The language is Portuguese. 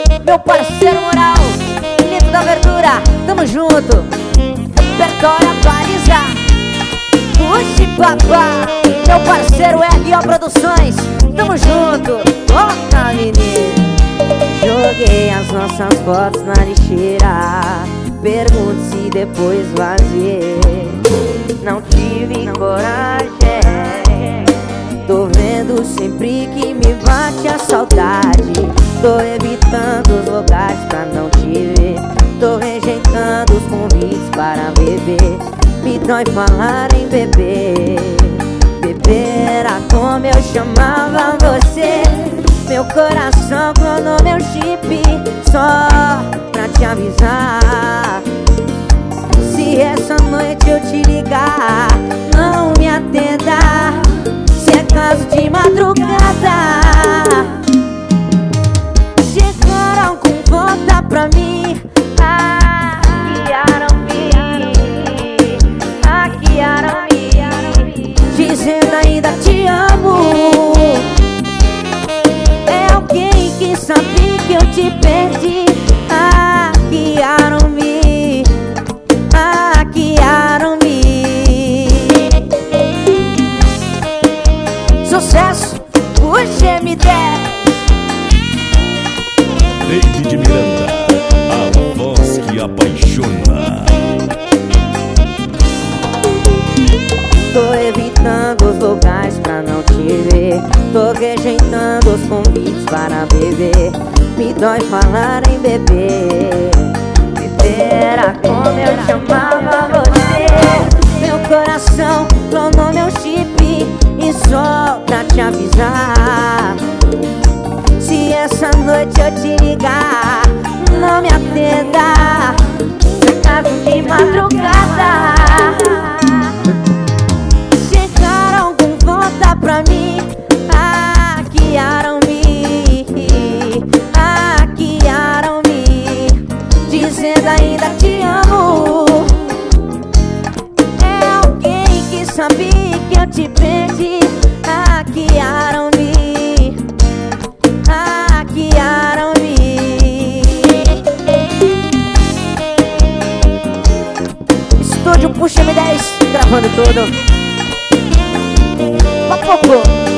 meu parceiro moral, Nito da Verdura, tamo junto. Bertória Baliza, puxe papá, meu parceiro RO Produções, tamo junto. Toca, menino. Joguei as nossas fotos na lixeira, pergunto se depois vazei. Não tive coragem. Tô vendo sempre que me bate a saudade. Tô evitando os lugares pra não te ver. Tô rejeitando os convites para beber. Me dói falar em beber. Beber era como eu chamava você. Meu coração clonou meu chip só pra te avisar. Se essa noite eu te ligar, não me atenda. Se é caso de madrugada, chegaram com volta pra mim. Hackearam-me, dizendo ainda te amo. É alguém que sabe que eu te perdi. Hackearam-me, hackearam-me. Sucesso, o GM10. Leite de Miranda, a voz que apaixona. Tô evitando os lugares pra não te ver. Tô rejeitando os convites para beber. Me dói falar em beber. Beber era como eu chamava você. Meu coração clonou meu chip e só pra te avisar. Se essa noite eu te ligar, não me atenda. Se é caso de madrugada, chegaram com volta pra mim. Hackearam-me, hackearam-me, dizendo ainda te amo. É alguém que sabia que eu te perdi. Hackearam-me, hackearam-me. Estúdio Puxa M10, gravando tudo. Papoco.